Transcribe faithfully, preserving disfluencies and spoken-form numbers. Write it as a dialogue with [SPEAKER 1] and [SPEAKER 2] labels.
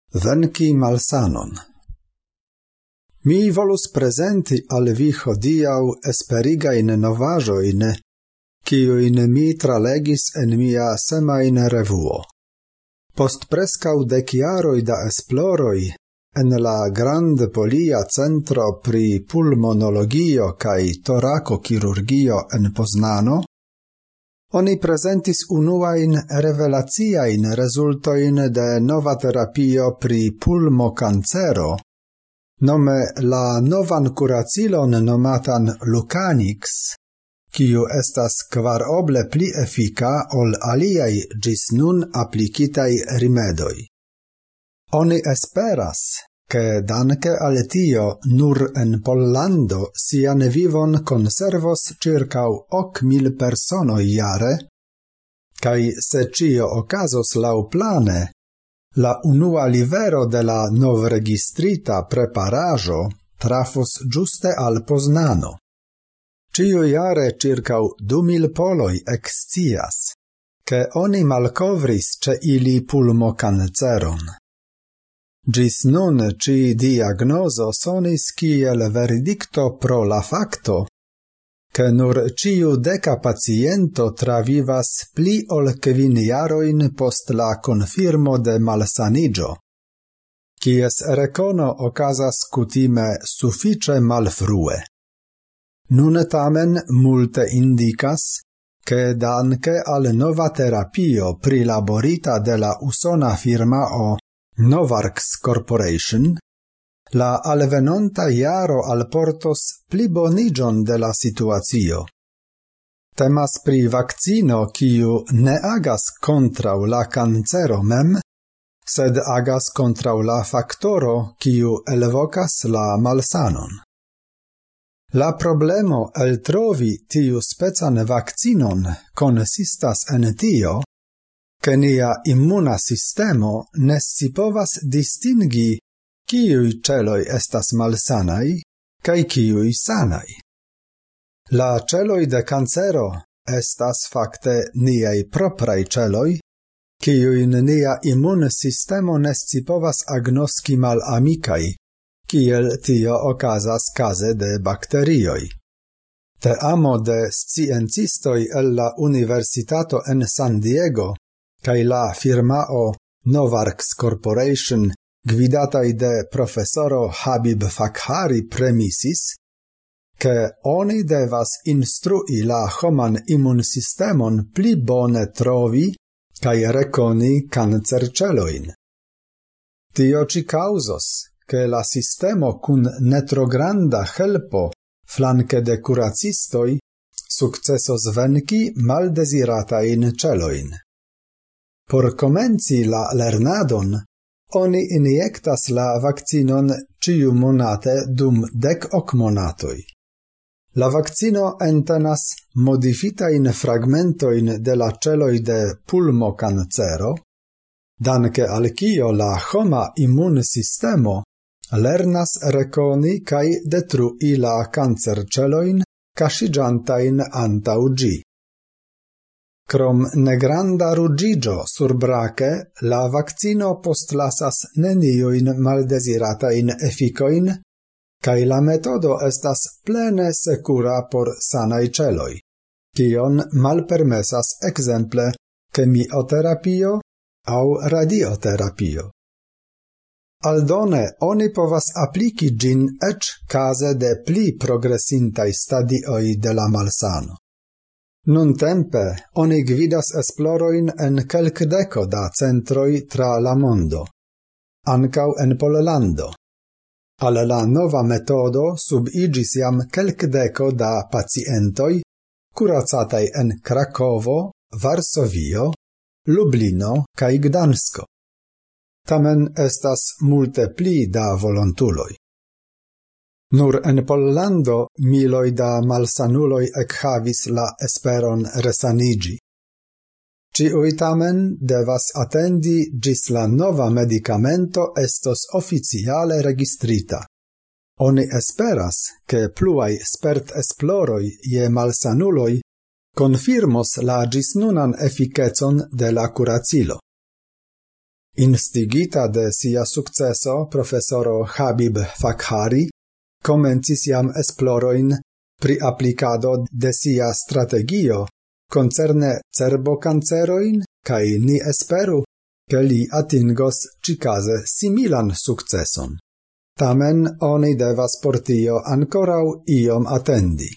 [SPEAKER 1] Venki malsanon. Mi volus presenti al vi hodiau esperigain novajoin, kiuin mi tralegis en mia semain revuo. Post prescau deciaroi da esploroi en la Grand Polia Centro pri pulmonologio kai toraco chirurgio en Poznano, oni presentis unuain revelaciain resultoin de nova terapio pri pulmo cancero, nome la novan curacilon nomatan Lucanix, kiu estas kvar oble pli efika ol aliai gis nun aplicitai rimedoi. Oni esperas, che danke al tio nur en Pollando sian vivon conservos circau hoc mil personoi iare, kai se cio ocasos lau plane, la unua livero de la novregistrita preparajo trafos giuste al Poznano. Cio iare circau du mil poloi excias, che oni malcovris ce ili pulmo canceron. Gis nun ci diagnoso sonis kiel veridicto pro la facto, che nur ciu deca paciento travivas pli ol kvin jaroin post la confirmo de malsanigio, kies recono ocasas kutime suffice malfrue. Nun tamen multe indicas, che danke al nova terapio prilaborita de la usona firmao Novartis Corporation, la alvenonta iaro alportos plibonigion de la situatio. Temas pri vaccino kiu ne agas contrau la cancero mem, sed agas contrau la factoro kiu elvocas la malsanon. La problemo el trovi tiu specan vaccinon consistas en tio, che nia immuna sistemo ne si povas distingi kiui celoi estas malsanai, kai kiui sanai. La celoi de cancero estas facte niai proprai celoi, kiuin nia immun sistemo ne si povas agnoski mal amicai, kiel tio ocasas case de bacterioi. Te amo de sciencistoi el la Universitato en San Diego, kai la firmao Novartis Corporation gvidatai de professoro Habib Fakhari premisis, che oni devas instrui la homan immunsistemon pli bone trovi kai reconi cancerceloin. Tio ci causos, che la sistemo cun netrogranda helpo flanque de curacistoi successos venki maldesiratain celoin. Por comenci la lernadon, oni injectas la vaccinon ciu monate dum dec hoc monatoi. La vaccino entenas modifitain fragmentoin de la celoi de pulmo cancero, danke al cio la homa immun sistemo lernas reconi kai detrui la cancerceloin casigiantain antau gi. Crom negranda rugigio surbrache, la vaccino postlasas neniuin maldesiratain efficoin, kai la metodo estas plene secura por sanai celoi, kion malpermesas exemple chemioterapio au radioterapio. Aldone, oni povas apliki gin ec case de pli progressintai stadioi de la malsano. Nun tempe, oni gvidas esploroin en kelkdeko da centroi tra la mondo, ancau en Pollando. Al la nova metodo subigis jam kelkdeko da pacientoi, curacatai en Krakovo, Varsovio, Lublino kai Gdansko. Tamen estas multe pli da volontuloi. Nur en Pollando miloi da malsanuloi echavis la esperon resanigi. Ciui tamen devas attendi gis la nova medicamento estos oficiale registrita. Oni esperas, che pluai spert esploroi je malsanuloi confirmos la gis nunan efficecon de la curacilo. Instigita de sia successo, professoro Habib Fakhari comencis jam esploroin pri applicado de sia strategio concerne cerbocanceroin, kai ni esperu, che li atingos cicase similan successon. Tamen oni devas por tio ancorau iom attendi.